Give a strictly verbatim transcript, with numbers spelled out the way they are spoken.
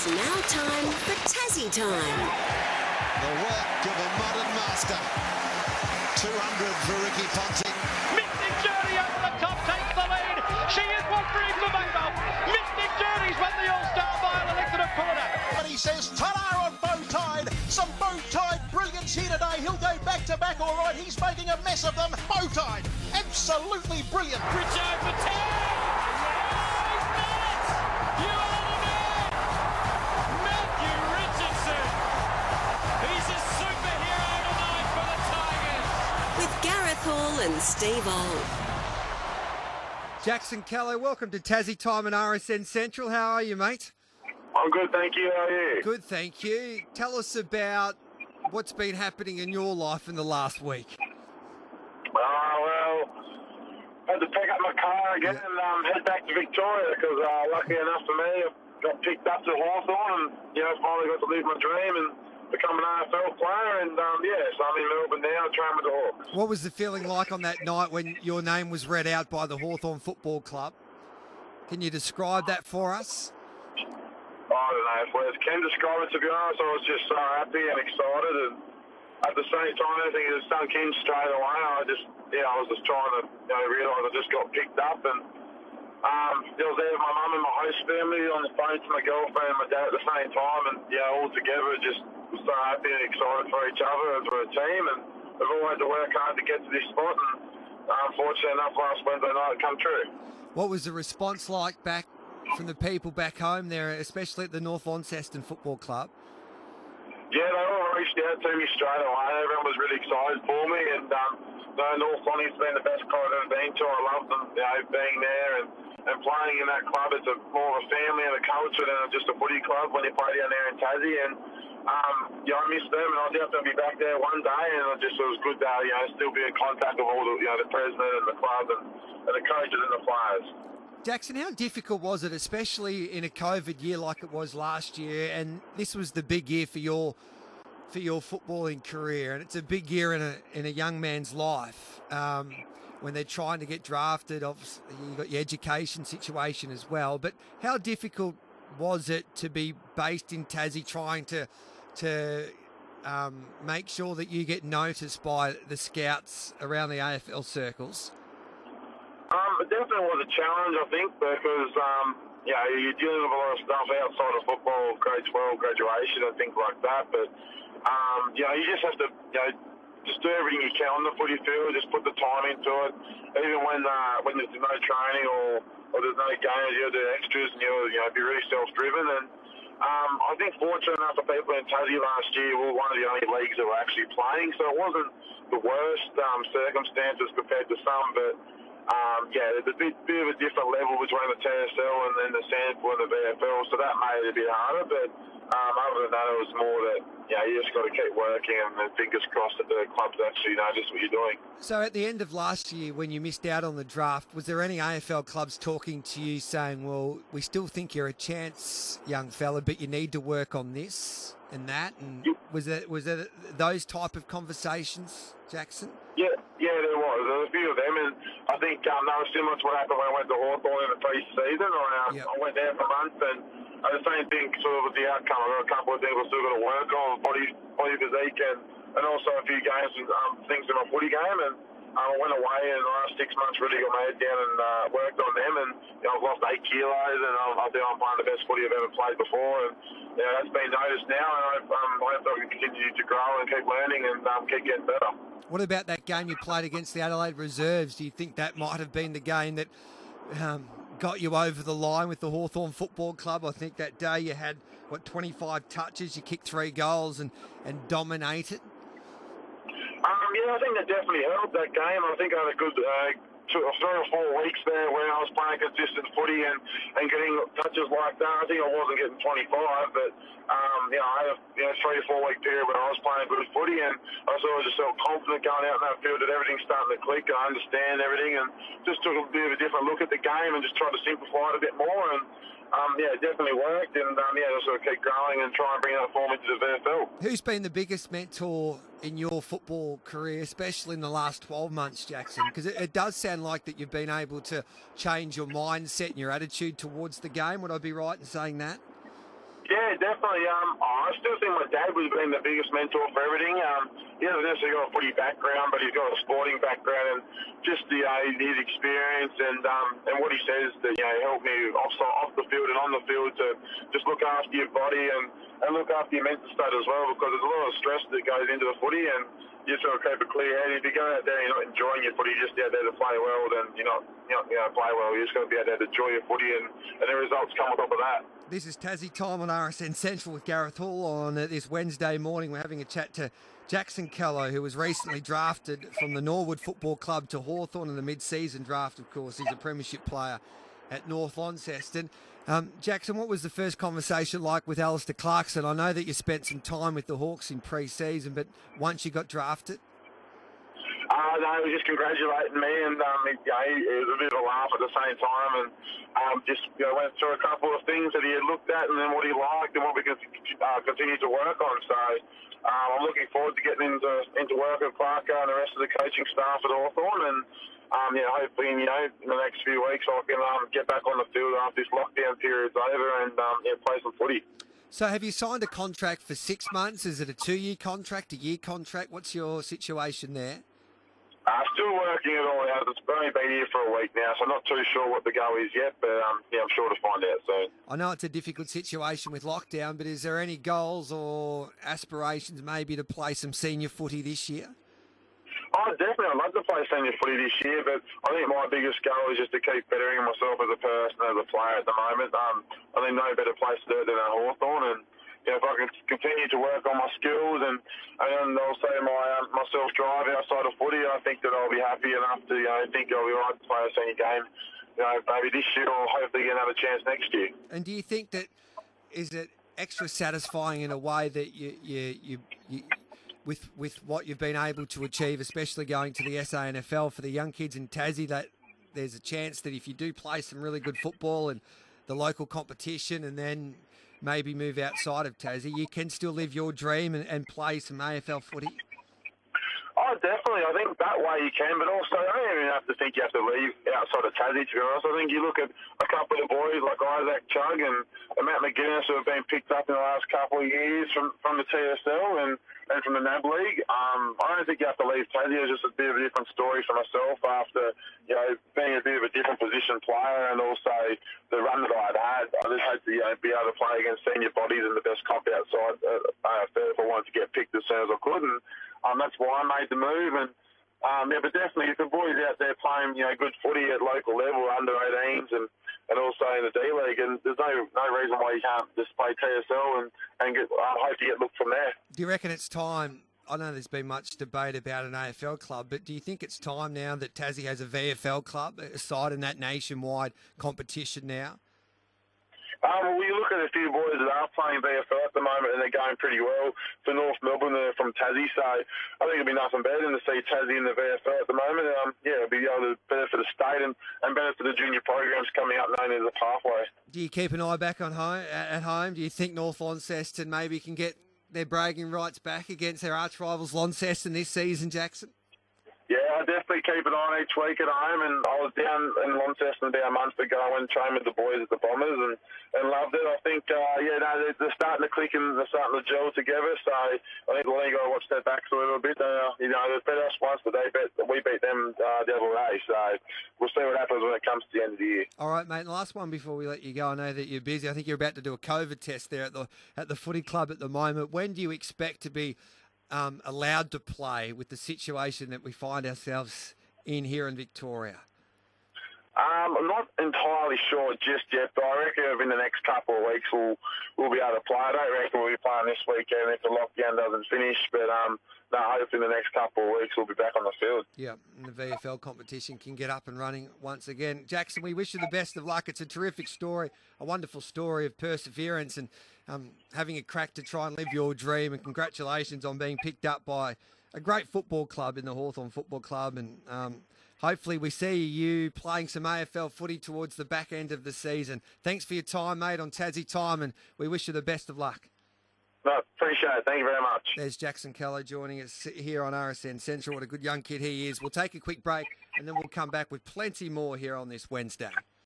now time for Tassie Time. The work of a modern master. two hundred for Ricky Ponting. Mystic Journey over the top takes the lead. She is what dreams are made of. Mystic Journey's won the All-Star by an elected at Porter. But he says, ta-da on Bowtide. Some Bowtide brilliance here today. He'll go back to back, all right. He's making a mess of them. Bowtide, absolutely brilliant. Pritchard for ten. Gareth Hall and Steve Old. Jackson Callow, welcome to Tassie Time and R S N Central. How are you, mate? I'm good, thank you. How are you? Good, thank you. Tell us about what's been happening in your life in the last week. Oh, well, I had to pick up my car again yeah. and um, head back to Victoria because, uh, lucky enough for me, I got picked up to Hawthorn and, you know, finally got to live my dream and become an R F L player, and um, yeah, so I'm in Melbourne now, training with the Hawks. What was the feeling like on that night when your name was read out by the Hawthorn Football Club? Can you describe that for us? I don't know if words can describe it, to be honest. I was just so happy and excited, and at the same time, I think it sunk in straight away. I just, yeah, I was just trying to, you know, realise I just got picked up, and um, I was there with my mum and my host family on the phone to my girlfriend and my dad at the same time, and yeah, all together, just was so happy and excited for each other and for a team, and we've all had to work hard to get to this spot, and unfortunately enough, last Wednesday night it come true. What was the response like back from the people back home there, especially at the North Launceston Football Club? Yeah, they all reached out to me straight away. Everyone was really excited for me, and um, you know, North Lonnie's been the best club I've ever been to. I love them, you know, being there and, and playing in that club. It's a, more of a family and a culture than just a footy club when you play down there in Tassie, and Um, yeah, I missed them, and I'll definitely be back there one day. And it just it was good to, you know, still be in contact with all the, you know, the president and the club and, and the coaches and the players. Jackson, how difficult was it, especially in a COVID year like it was last year? And this was the big year for your for your footballing career, and it's a big year in a in a young man's life. Um, when they're trying to get drafted, obviously you've got your education situation as well. But how difficult was it to be based in Tassie, trying to to um, make sure that you get noticed by the scouts around the A F L circles? Um, it definitely was a challenge, I think, because um, you know, you're dealing with a lot of stuff outside of football, grade twelve graduation and things like that. But um, you know, you just have to, you know, just do everything you can on the footy field. Just put the time into it, even when uh, when there's no training or or there's no games, you'll do extras and you'll, you know, be really self-driven. And um, I think fortunate enough for people in Tassie last year, we were one of the only leagues that were actually playing, so it wasn't the worst um, circumstances compared to some, but um, yeah, there's a bit, bit of a different level between the T S L and then the Sandford and the V F L, so that made it a bit harder, but um, other than that, it was more that, you know, you just got to keep working and fingers crossed that the clubs actually notice what you're doing. So at the end of last year, when you missed out on the draft, was there any A F L clubs talking to you saying, well, we still think you're a chance, young fella, but you need to work on this and that? And was there, was there those type of conversations, Jackson? Yeah, yeah, there was. There was a few of them, and I think um, that was similar to what happened when I went to Hawthorn in the pre-season. I, um, yep. I went there for months, and uh, the same thing sort of was the outcome. I got a couple of things I still got to work on, body, body physique, and, and also a few games and um, things in my footy game. And um, I went away, and the last six months really got my head down and uh, worked on them. And you know, I've lost eight kilos, and I'm, I think I'm playing the best footy I've ever played before. And you know, that's been noticed now, and I, um, I hope I can continue to grow and keep learning and um, keep getting better. What about that game you played against the Adelaide Reserves? Do you think that might have been the game that um, got you over the line with the Hawthorn Football Club? I think that day you had, what, twenty-five touches, you kicked three goals and, and dominated? Um, yeah, I think that definitely helped, that game. I think I had a good uh, two, three or four weeks there where I was playing consistent footy and, and getting touches like that. I think I wasn't getting twenty-five, but um, you know, I had a you know, three or four week period when I was playing good footy, and I sort of just felt confident going out in that field that everything's starting to click. I understand everything, and just took a bit of a different look at the game and just tried to simplify it a bit more. And um, yeah, it definitely worked, and um, yeah, just sort of keep growing and try and bring that form into the V F L. Who's been the biggest mentor in your football career, especially in the last twelve months, Jackson? Because it, it does sound like that you've been able to change your mindset and your attitude towards the game. Would I be right in saying that? Yeah, definitely. Um, I still think my dad would have been the biggest mentor for everything. Um, he hasn't necessarily got a footy background, but he's got a sporting background, and just the uh, his experience and um, and what he says that you know helped me off off the field and on the field to just look after your body and, and look after your mental state as well, because there's a lot of stress that goes into the footy, and you just got to keep a clear head. If you go out there and you're not enjoying your footy, you're just out there to play well, then you're not you know, you know play well. You're just got to be out there to enjoy your footy, and, and the results come on top of that. This is Tassie Time on R S N Central with Gareth Hall. On uh, this Wednesday morning, we're having a chat to Jackson Callow, who was recently drafted from the Norwood Football Club to Hawthorn in the mid-season draft, of course. He's a premiership player at North Launceston. Um, Jackson, what was the first conversation like with Alistair Clarkson? I know that you spent some time with the Hawks in pre-season, but once you got drafted? Uh, no, he was just congratulating me, and um, it, you know, it was a bit of a laugh at the same time, and um, just you know, went through a couple of things that he had looked at, and then what he liked, and what we could uh, continue to work on. So um, I'm looking forward to getting into into work with Clarko and the rest of the coaching staff at Hawthorn, and um, yeah, hopefully, you know, in the next few weeks I can um, get back on the field after this lockdown period's over and um, yeah, play some footy. So have you signed a contract for six months? Is it a two-year contract, a year contract? What's your situation there? Uh, still working it all out. It's only been here for a week now, so I'm not too sure what the go is yet, but um, yeah, I'm sure to find out soon. I know it's a difficult situation with lockdown, but is there any goals or aspirations maybe to play some senior footy this year? Oh, definitely. I'd love to play senior footy this year, but I think my biggest goal is just to keep bettering myself as a person, as a player at the moment. Um, I think no better place to do it than at Hawthorn, and you know, if I can continue to work on my skills and, and also my um, my self-drive outside of footy, I think that I'll be happy enough to, you know, think I'll be all right to play a senior game, you know, maybe this year or hopefully get another chance next year. And do you think that, is it extra satisfying in a way that you, you, you, you with with what you've been able to achieve, especially going to the S A N F L for the young kids in Tassie, that there's a chance that if you do play some really good football and the local competition and then maybe move outside of Tassie, you can still live your dream and, and play some A F L footy? Oh, definitely. I think that way you can, but also I don't even have to think you have to leave outside of Tassie, to be honest. I think you look at a couple of the boys like Isaac Chug and, and Matt McGuinness who have been picked up in the last couple of years from, from the T S L and, and from the N A B League. Um, I don't think you have to leave Tassie. It's just a bit of a different story for myself after, you know, being a bit of a different position player and also the run that I'd had. I just hope to, you know, be able to play against senior bodies and the best comp outside uh, A F L if I wanted to get picked as soon as I could. And um, that's why I made the move. And um, yeah, but definitely if the boys out there playing, you know, good footy at local level, under eighteens and, and also in the D League, and there's no no reason why you can't just play T S L and, and get, I hope to get looked from there. Do you reckon it's time? I know there's been much debate about an A F L club, but do you think it's time now that Tassie has a V F L club aside in that nationwide competition now? Um, well, you look at a few boys that are playing V F L at the moment and they're going pretty well for North Melbourne. They're from Tassie, so I think it'd be nothing better than to see Tassie in the V F L at the moment. Um, yeah, it'll be able to better for the state and, and better for the junior programs coming up known as the Pathway. Do you keep an eye back on home, at home? Do you think North Launceston maybe can get their bragging rights back against their arch rivals Launceston this season, Jackson? Yeah, I definitely keep an eye on each week at home, and I was down in Launceston about a month ago and trained with the boys at the Bombers and, and loved it. I think, uh, yeah, no, they're, they're starting to click and they're starting to gel together, so I think the league got to watch their backs a little bit. Uh, you know, they beat us once, but they bet, we beat them uh, the other day, so we'll see what happens when it comes to the end of the year. All right, mate, and last one before we let you go. I know that you're busy. I think you're about to do a COVID test there at the at the footy club at the moment. When do you expect to be Um, allowed to play with the situation that we find ourselves in here in Victoria? Um, I'm not entirely sure just yet, but I reckon within the next couple of weeks we'll we'll be able to play. I don't reckon we'll be playing this weekend if the lockdown doesn't finish, but um, no, hopefully in the next couple of weeks we'll be back on the field. Yeah, and the V F L competition can get up and running once again. Jackson, we wish you the best of luck. It's a terrific story, a wonderful story of perseverance and um, having a crack to try and live your dream, and congratulations on being picked up by a great football club in the Hawthorn Football Club, and um, hopefully we see you playing some A F L footy towards the back end of the season. Thanks for your time, mate, on Tassie Time, and we wish you the best of luck. No, appreciate it. Thank you very much. There's Jackson Callow joining us here on R S N Central. What a good young kid he is. We'll take a quick break, and then we'll come back with plenty more here on this Wednesday.